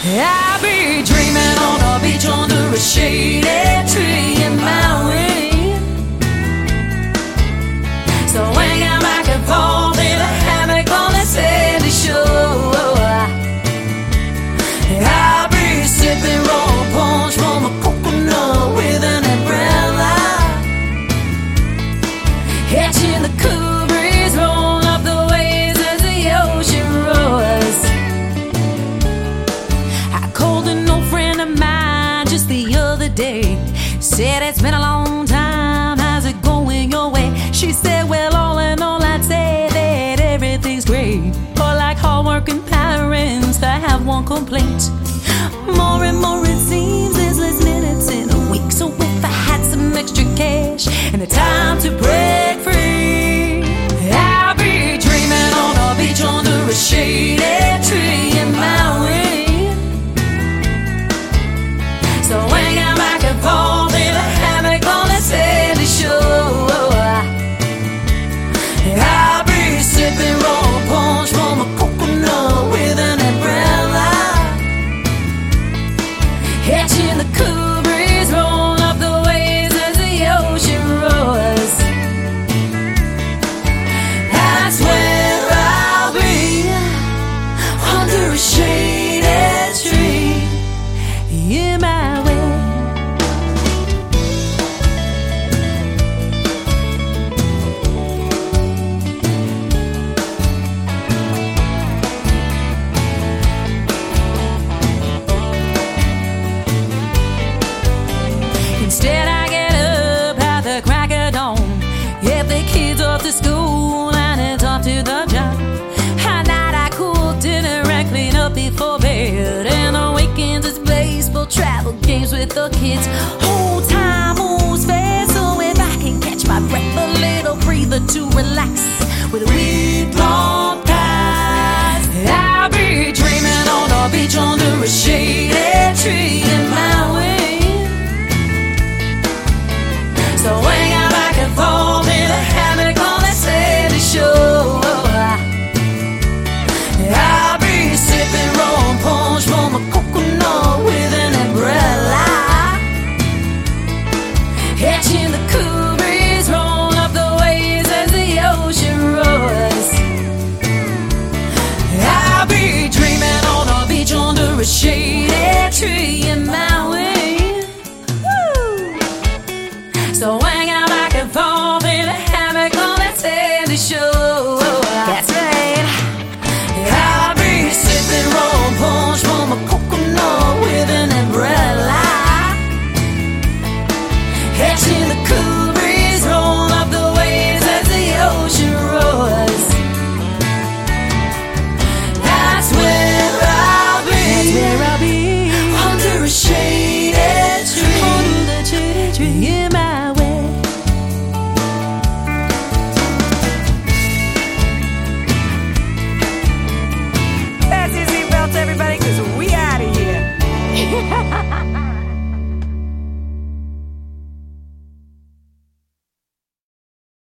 I'll be dreaming on a beach under a shady tree in Maui. So hanging back and forth in a hammock on the sandy shore. I'll be sipping raw punch from a coconut with an umbrella, catching the cool breeze roll up the waves as the ocean roars. I called an old friend of mine just the other day, said it's been a long time, how's it going your way? She said, well, all in all, I'd say that everything's great. For like hardworking parents, I have one complaint. More and more it seems there's less minutes in a week. So if I had some extra cash and the time to break free, I'll be dreaming on a beach under a shady tree in Maui. So hanging back and forth in a hammock on the sandy shore. I'll be sipping raw punch from a coconut with an umbrella, catching the cool breeze roll up the waves as the ocean roars. That's where I'll be, under a shady tree in my way. Instead I get up at the crack of dawn, get the kids off to school and it's off to the job. At night I cook dinner and clean up before bed, and on weekends it's baseball, travel games with the kids. Whole time moves fast, so if I can catch my breath, a little breather to relax.